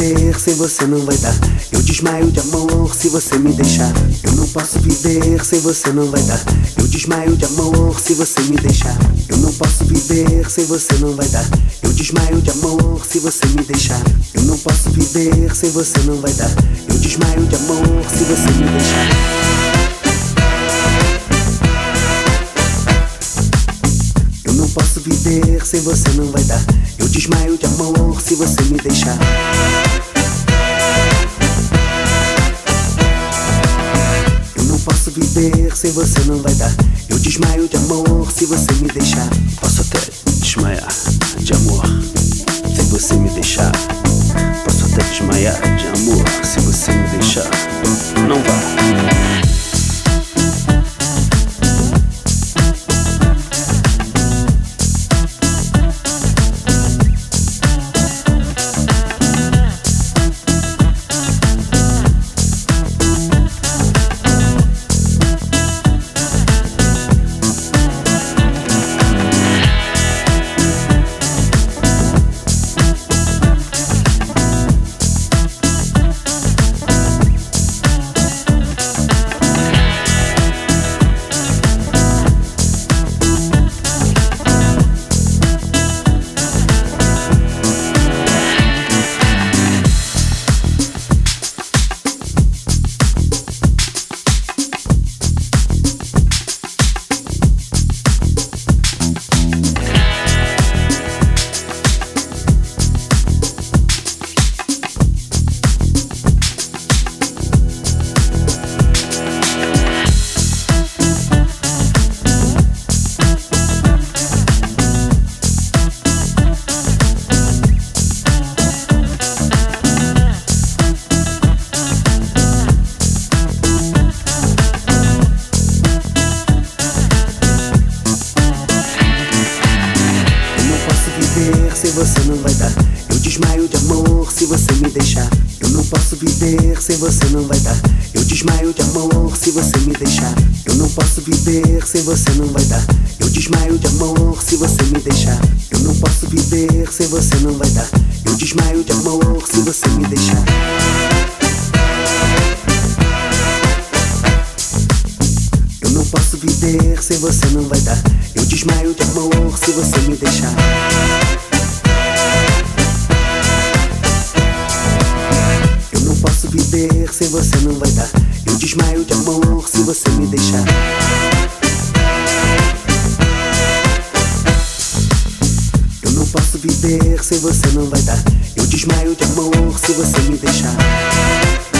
viver sem você, não vai dar. Eu desmaio de amor se você me deixar. Eu não posso viver sem você, não vai dar. Eu desmaio de amor se você me deixar. Eu não posso viver sem você, não vai dar. Eu desmaio de amor se você me deixar. Eu não posso viver sem você, não vai dar. Eu desmaio de amor se você me deixar. Eu não posso viver sem você, não vai dar. Eu desmaio de amor se você me deixar. Eu não posso viver sem você, não vai dar. Eu desmaio de amor se você me deixar. Posso até desmaiar de amor se você me deixar. Posso até desmaiar de amor se você me deixar. Não vá. Sem você não vai dar. Eu desmaio de amor se você me deixar. Eu não posso viver sem você, não vai dar. Eu desmaio de amor se você me deixar. Eu não posso viver sem você, não vai dar. Eu desmaio de amor se você me deixar. Eu não posso viver sem você, não vai dar. Eu desmaio de amor se você me deixar. Eu não posso viver sem você, não vai dar. Eu desmaio de amor se você me deixar. Eu não posso viver sem você, não vai dar. Eu desmaio de amor se você me deixar. Eu não posso viver sem você, não vai dar. Eu desmaio de amor se você me deixar.